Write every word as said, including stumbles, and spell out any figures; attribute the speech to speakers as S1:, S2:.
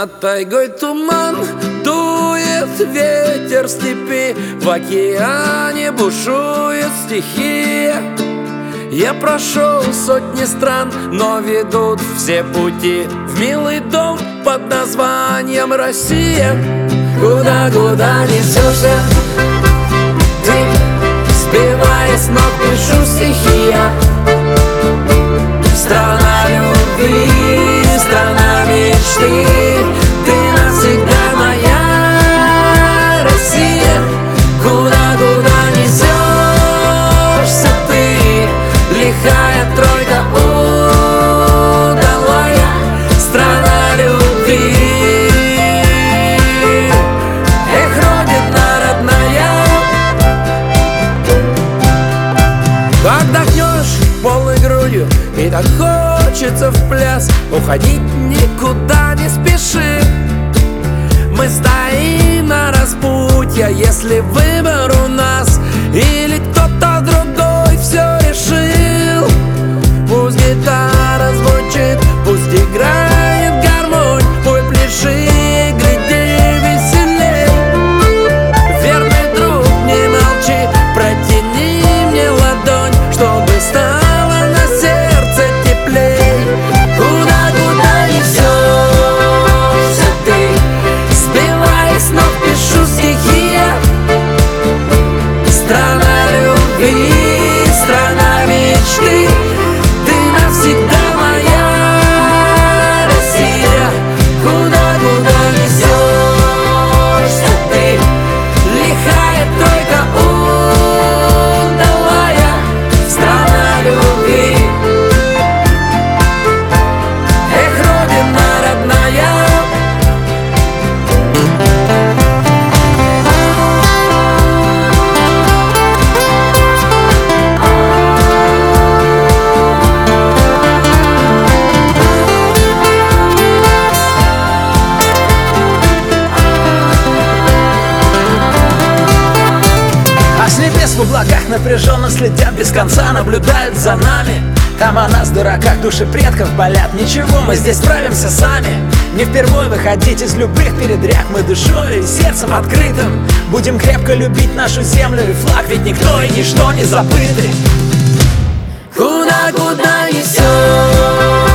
S1: Над тайгой туман, дует ветер в степи, в океане бушует стихия. Я прошел сотни стран, но ведут все пути в милый дом под названием Россия. Куда-куда несешься ты, сбивая с ног, пишу стихи я. Страна любви, страна мечты, ты навсегда моя Россия. Куда-куда несешься ты, лихая тройка удалая, страна любви. Эх, родина родная, как вдохнешь полной грудью и так хочется в пляс, уходить никуда не спеши. Мы стоим на распутье, если выбор у нас или кто-то другой все решил. Пусть гитара звучит, пусть играет гармонь, пой, пляши, гляди веселей. Верный друг, не молчи, протяни мне ладонь, чтобы стало на сердце теплей. Куда-куда несешься ты, сбивая с ног, пишу стихи я. Страна любви, страна мечты, ты навсегда моя Россия. Куда-куда несешься ты, лихая тройка удалая, страна любви. Эх, родина родная.
S2: А с небес в облаках напряженно следят, без конца наблюдают за нами. Там о нас, дураках, души предков болят. Ничего, мы здесь справимся сами. Не впервой выходить из любых передряг. Мы душой и сердцем открытым будем крепко любить нашу землю и флаг, ведь никто и ничто не забыты.
S1: Куда-куда несет